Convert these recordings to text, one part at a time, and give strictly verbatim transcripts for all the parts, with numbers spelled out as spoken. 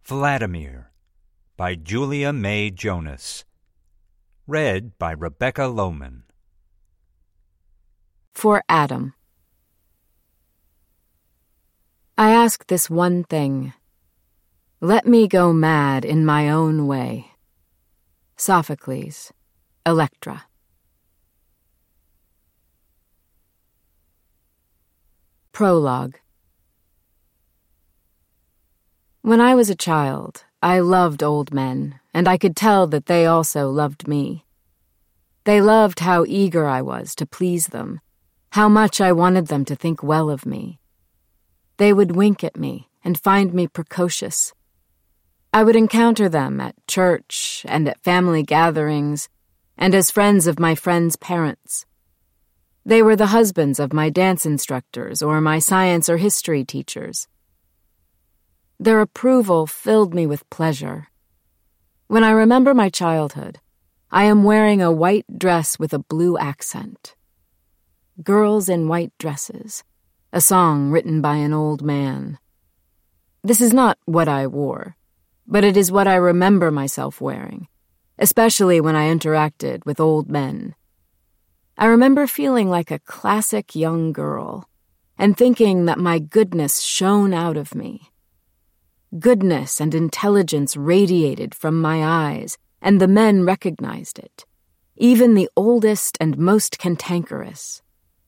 Vladimir by Julia May Jonas. Read by Rebecca Lohman. For Adam. I ask this one thing. Let me go mad in my own way. Sophocles, Electra. Prologue. When I was a child, I loved old men, and I could tell that they also loved me. They loved how eager I was to please them, how much I wanted them to think well of me. They would wink at me and find me precocious. I would encounter them at church and at family gatherings, and as friends of my friends' parents. They were the husbands of my dance instructors or my science or history teachers. Their approval filled me with pleasure. When I remember my childhood, I am wearing a white dress with a blue accent. Girls in White Dresses, a song written by an old man. This is not what I wore, but it is what I remember myself wearing, especially when I interacted with old men. I remember feeling like a classic young girl and thinking that my goodness shone out of me. Goodness and intelligence radiated from my eyes, and the men recognized it, even the oldest and most cantankerous.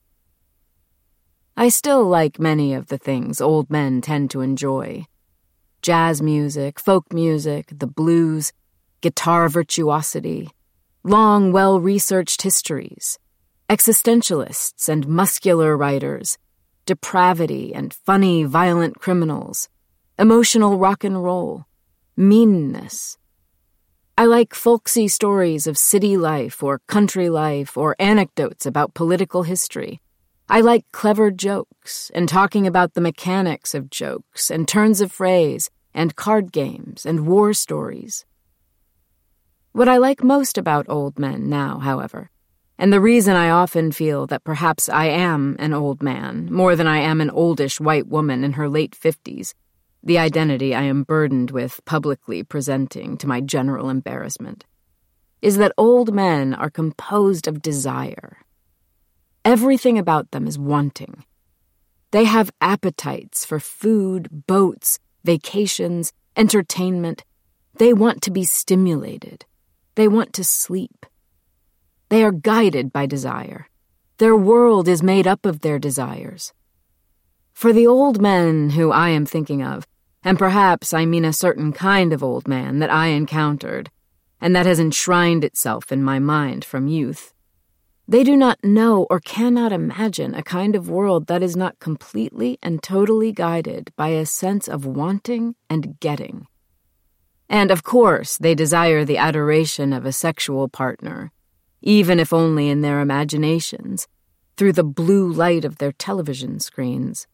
I still like many of the things old men tend to enjoy. Jazz music, folk music, the blues, guitar virtuosity, long, well-researched histories, existentialists and muscular writers, depravity and funny, violent criminals, emotional rock and roll, meanness. I like folksy stories of city life or country life or anecdotes about political history. I like clever jokes and talking about the mechanics of jokes and turns of phrase and card games and war stories. What I like most about old men now, however, and the reason I often feel that perhaps I am an old man more than I am an oldish white woman in her late fifties, the identity I am burdened with publicly presenting to my general embarrassment, is that old men are composed of desire. Everything about them is wanting. They have appetites for food, boats, vacations, entertainment. They want to be stimulated. They want to sleep. They are guided by desire. Their world is made up of their desires. For the old men who I am thinking of, and perhaps I mean a certain kind of old man that I encountered, and that has enshrined itself in my mind from youth, they do not know or cannot imagine a kind of world that is not completely and totally guided by a sense of wanting and getting. And of course they desire the adoration of a sexual partner, even if only in their imaginations, through the blue light of their television screens.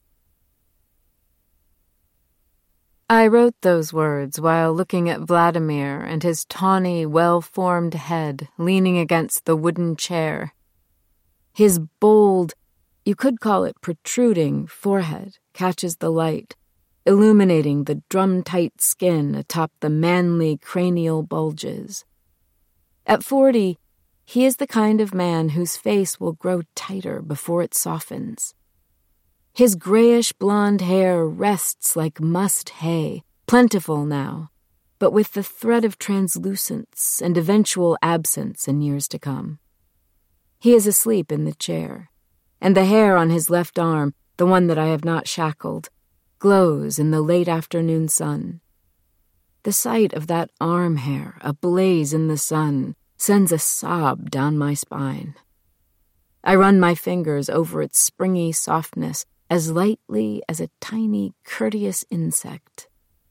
I wrote those words while looking at Vladimir and his tawny, well-formed head leaning against the wooden chair. His bold, you could call it protruding, forehead catches the light, illuminating the drum-tight skin atop the manly cranial bulges. At forty, he is the kind of man whose face will grow tighter before it softens. His grayish-blonde hair rests like mussed hay, plentiful now, but with the threat of translucence and eventual absence in years to come. He is asleep in the chair, and the hair on his left arm, the one that I have not shackled, glows in the late afternoon sun. The sight of that arm hair ablaze in the sun sends a sob down my spine. I run my fingers over its springy softness as lightly as a tiny, courteous insect.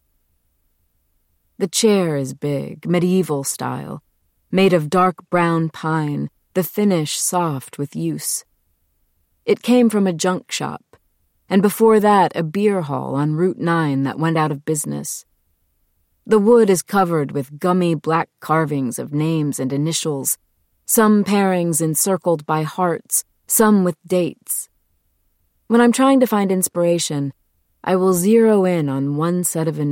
The chair is big, medieval style, made of dark brown pine, the finish soft with use. It came from a junk shop, and before that a beer hall on Route nine that went out of business. The wood is covered with gummy black carvings of names and initials, some pairings encircled by hearts, some with dates. When I'm trying to find inspiration, I will zero in on one set of initials.